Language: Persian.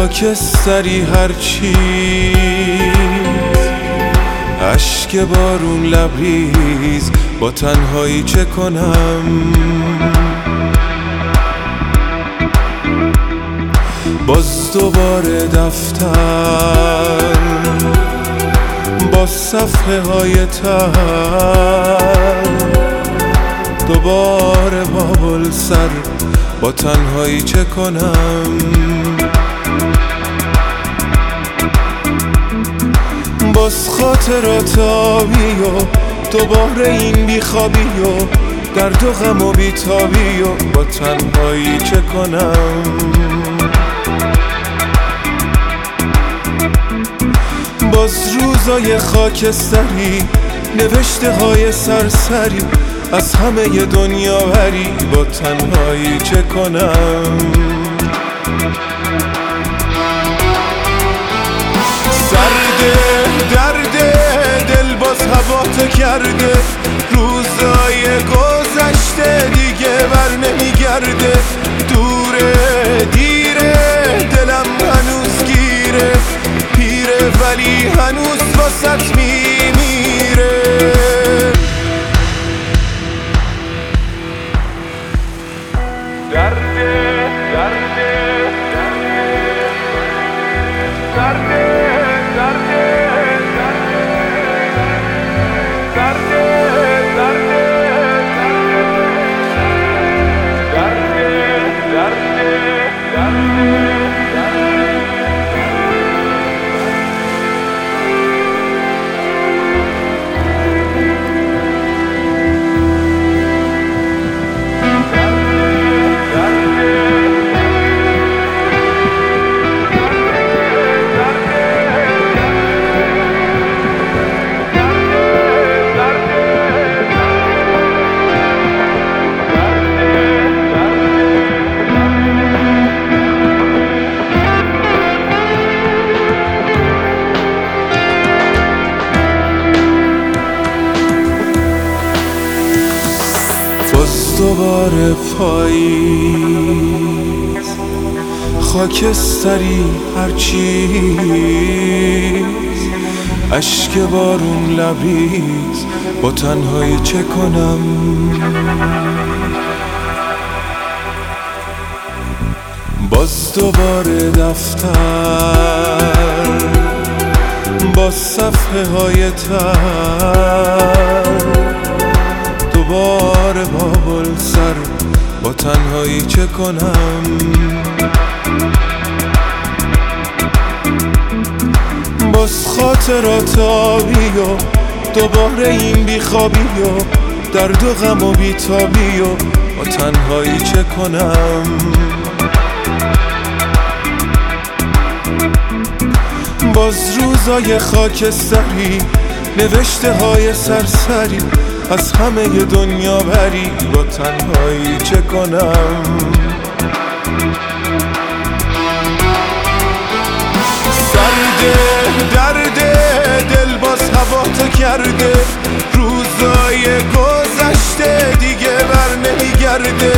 خاکستری هرچی اشک بارون لبریز با تنهایی چه کنم؟ باز دوباره دفتر با صفحه های تر، دوباره بابل سر با تنهایی چه کنم؟ باز خاطرات آبی و دوباره این بیخوابی و درد و غم و بیتابی و با تنهایی چه کنم؟ باز روزای خاکستری، نوشته های سرسری از همه دنیا بری با تنهایی چه کنم؟ سرده درده دل باز هوا کرده، روزای گذشته دیگه بر نمیگرده، دوره دیره دلم هنوز گیره، پیره ولی هنوز واسط میمیره. درده درده درده دوباره پاییز خاکستری هرچیز اشک بارون لبریز با تنهایی چه کنم؟ باز دوباره دفتر با صفحه های تر، دوباره بابل سر با تنهایی چه کنم؟ باز خاطرات آبی و دوباره این بیخوابی و درد و غم و بیتابی و با تنهایی چه کنم؟ باز روزای خاکستری، نوشته های سرسری از همه دنیا بری با تنهایی چه کنم؟ سرده درده دل باز هوا کرده، روزای گذشته دیگه بر نمیگرده،